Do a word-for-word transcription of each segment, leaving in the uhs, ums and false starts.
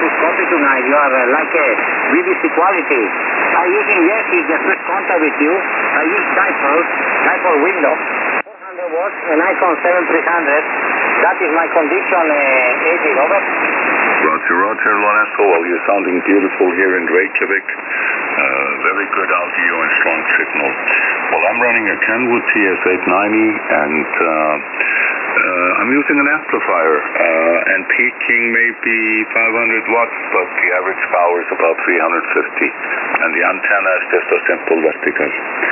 Swiss copy tonight. You are uh, like a B B C quality. I using Yeti, the Swiss contact with you. I use dipole, dipole window. four hundred watts, an iPhone seven three hundred. That is my condition, uh, eighty, over. Roger, Roger, Lorenzo. Well, you're sounding beautiful here in Reykjavik. Uh, very good audio and strong signal. Well, I'm running a Kenwood T S eight ninety, and uh, uh, I'm using an amplifier, uh, and peaking maybe five hundred watts, but the average power is about three hundred fifty, and the antenna is just a simple vertical.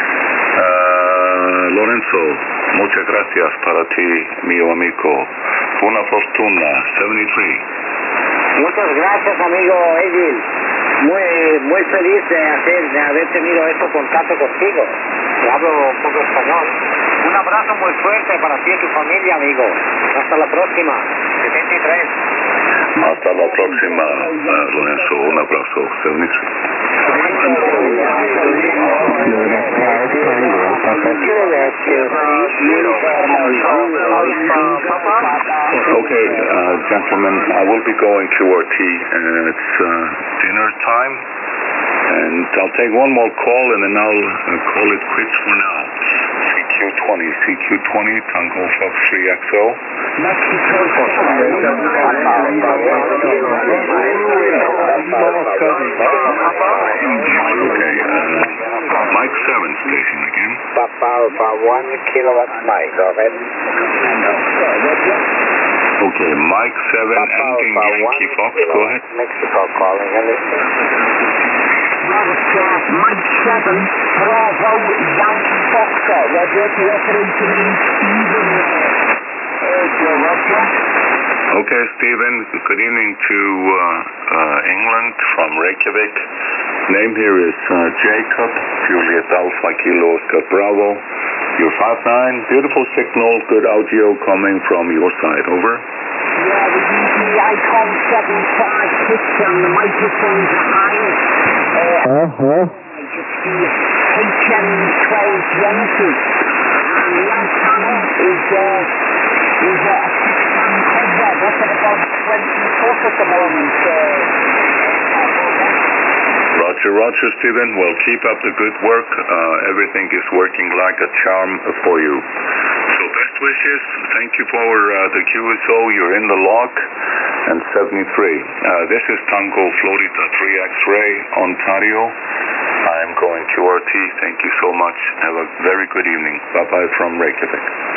Uh, Lorenzo, muchas gracias para ti, mio amigo. Una fortuna, seventy-three. Muchas gracias, amigo Egil. Muy, muy feliz de, hacer, de haber tenido este contacto contigo. Te hablo un poco español. Un abrazo muy fuerte para ti y tu familia, amigo. Hasta la próxima. setenta y tres. Hasta la próxima, uh, Lorenzo. Un abrazo. setenta y tres. Okay, uh, gentlemen, I will be going Q R T, and it's uh, dinner time, and I'll take one more call, and then I'll uh, call it quits for now. C Q twenty, C Q twenty, Tango Fox three X O. Okay, uh, Mike seven station again. Papa Alpha, one kilowatt Mike, over. Okay, Mike seven, Papa ending Alpha, Yankee Fox, go ahead. Mexico calling, Mike seven, Bravo, Yankee Foxtrot. Roger, referring to me, Stephen. Roger. Okay, Stephen, good evening to uh, uh, England from Reykjavik. Name here is uh, Jacob, Juliet Alpha Kilo Oscar Bravo. You're five nine, beautiful signal, good audio coming from your side, over. Yeah, we use the Icon seven five six and the microphones are high. Uh-huh. It's the H M twelve twenty. And the antenna is, uh, is uh, a six-band cover. What's it about twenty foot at the moment? Uh, Roger, Roger, Stephen. Well, keep up the good work. Uh, everything is working like a charm for you. So best wishes. Thank you for uh, the Q S O. You're in the log. And seventy-three. Uh, this is Tango Florida three X-Ray, Ontario. I'm going Q R T. Thank you so much. Have a very good evening. Bye-bye from Reykjavik.